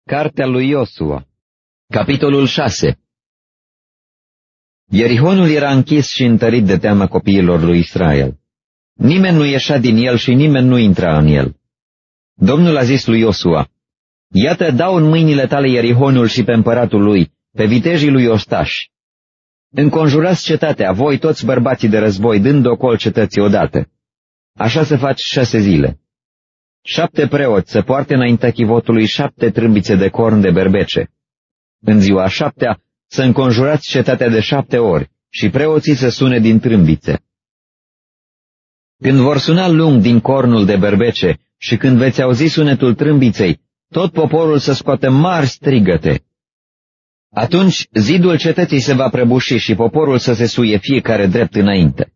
Cartea lui Iosua, capitolul 6. Ierihonul era închis și întărit de teama copiilor lui Israel. Nimeni nu ieșea din el și nimeni nu intra în el. Domnul a zis lui Iosua: Iată, dau în mâinile tale Ierihonul și pe împăratul lui, pe vitejii lui ostași. Înconjurați cetatea, voi toți bărbații de război, dând ocol cetății odată. Așa să faci 6 zile. 7 preoți să poarte înaintea chivotului 7 trâmbițe de corn de berbece. În ziua a 7-a să înconjurați cetatea de 7 ori și preoții să sune din trâmbițe. Când vor suna lung din cornul de berbece și când veți auzi sunetul trâmbiței, tot poporul să scoată mari strigăte. Atunci zidul cetății se va prăbuși și poporul să se suie fiecare drept înainte.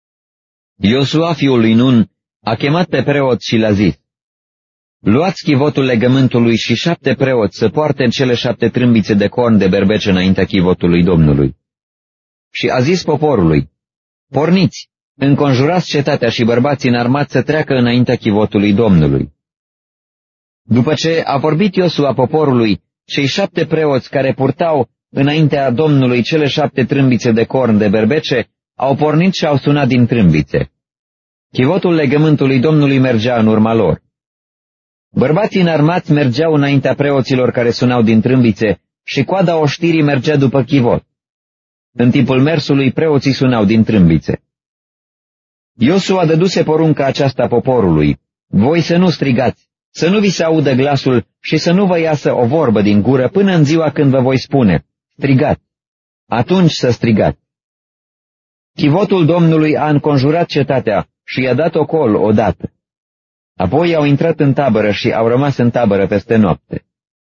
Iosua, fiul lui Nun, a chemat pe preot și le-a zis: Luați chivotul legământului și 7 preoți să poarte în cele 7 trâmbițe de corn de berbece înaintea chivotului Domnului. Și a zis poporului: Porniți, înconjurați cetatea și bărbații înarmați să treacă înaintea chivotului Domnului. După ce a vorbit Iosua poporului, cei 7 preoți care purtau înaintea Domnului cele 7 trâmbițe de corn de berbece au pornit și au sunat din trâmbițe. Chivotul legământului Domnului mergea în urma lor. Bărbații înarmați mergeau înaintea preoților care sunau din trâmbițe și coada oștirii mergea după chivot. În timpul mersului preoții sunau din trâmbițe. Iosua dăduse porunca aceasta poporului: Voi să nu strigați, să nu vi se audă glasul și să nu vă iasă o vorbă din gură până în ziua când vă voi spune: Strigați! Atunci să strigați. Chivotul Domnului a înconjurat cetatea și i-a dat ocol odată. Apoi au intrat în tabără și au rămas în tabără peste noapte.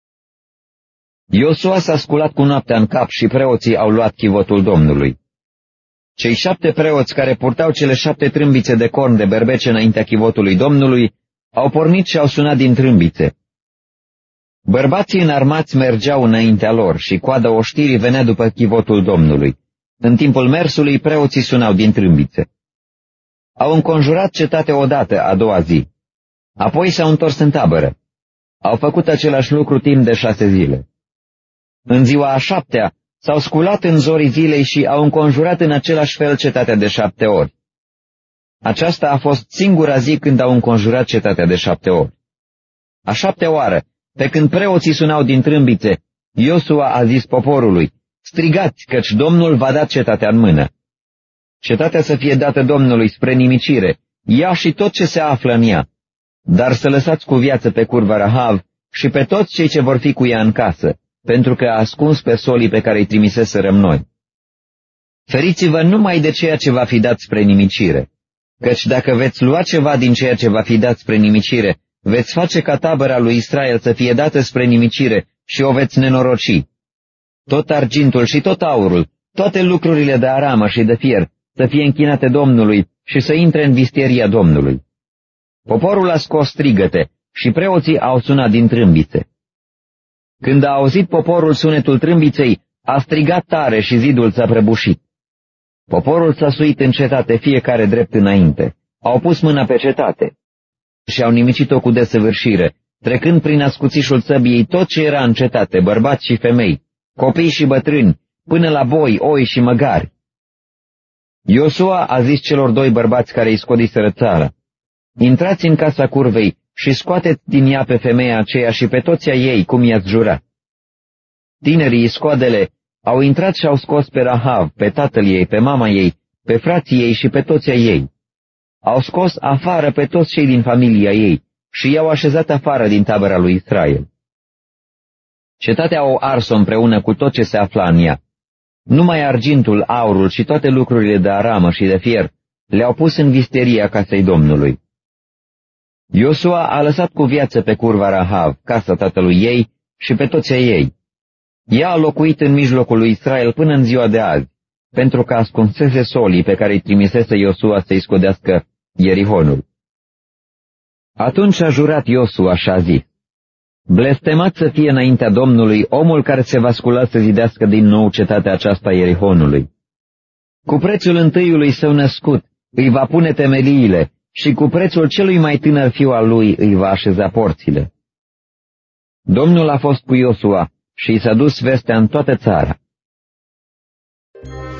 Iosua s-a sculat cu noaptea în cap și preoții au luat chivotul Domnului. Cei 7 preoți care purtau cele 7 trâmbițe de corn de berbece înaintea chivotului Domnului au pornit și au sunat din trâmbițe. Bărbații înarmați mergeau înaintea lor și coada oștirii venea după chivotul Domnului. În timpul mersului preoții sunau din trâmbițe. Au înconjurat cetatea odată a doua zi. Apoi s-au întors în tabără. Au făcut același lucru timp de 6 zile. În ziua a 7-a s-au sculat în zorii zilei și au înconjurat în același fel cetatea de 7 ori. Aceasta a fost singura zi când au înconjurat cetatea de 7 ori. A 7-a oară, pe când preoții sunau din trâmbițe, Iosua a zis poporului: Strigați, căci Domnul va da cetatea în mână. Cetatea să fie dată Domnului spre nimicire, ea și tot ce se află în ea, dar să lăsați cu viață pe curva Rahav și pe toți cei ce vor fi cu ea în casă, pentru că a ascuns pe solii pe care îi trimiseserăm noi. Feriți-vă numai de ceea ce va fi dat spre nimicire, căci dacă veți lua ceva din ceea ce va fi dat spre nimicire, veți face ca tabăra lui Israel să fie dată spre nimicire și o veți nenoroci. Tot argintul și tot aurul, toate lucrurile de aramă și de fier, să fie închinate Domnului și să intre în vistieria Domnului. Poporul a scos strigăte și preoții au sunat din trâmbițe. Când a auzit poporul sunetul trâmbiței, a strigat tare și zidul s-a prăbușit. Poporul s-a suit în cetate fiecare drept înainte, au pus mâna pe cetate și au nimicit-o cu desăvârșire, trecând prin ascuțișul săbiei tot ce era în cetate, bărbați și femei, copii și bătrâni, până la boi, oi și măgari. Iosua a zis celor 2 bărbați care îi scodiseră țara: Intrați în casa curvei și scoateți din ea pe femeia aceea și pe toți ai ei, cum i-ați jurat. Tinerii scoadele au intrat și au scos pe Rahav, pe tatăl ei, pe mama ei, pe frații ei și pe toți ai ei. Au scos afară pe toți cei din familia ei și i-au așezat afară din tabăra lui Israel. Cetatea au ars-o împreună cu tot ce se afla în ea. Numai argintul, aurul și toate lucrurile de aramă și de fier le-au pus în vistieria casei Domnului. Iosua a lăsat cu viață pe curva Rahav, casa tatălui ei și pe toți ai ei. Ea a locuit în mijlocul lui Israel până în ziua de azi, pentru că ascunsese solii pe care îi trimisese Iosua să-i scodească Ierihonul. Atunci a jurat Iosua și a zis: Blestemat să fie înaintea Domnului omul care se va scula să zidească din nou cetatea aceasta Ierihonului. Cu prețul întâiului său născut îi va pune temeliile și cu prețul celui mai tânăr fiu al lui îi va așeza porțile. Domnul a fost cu Iosua și i s-a dus vestea în toată țara.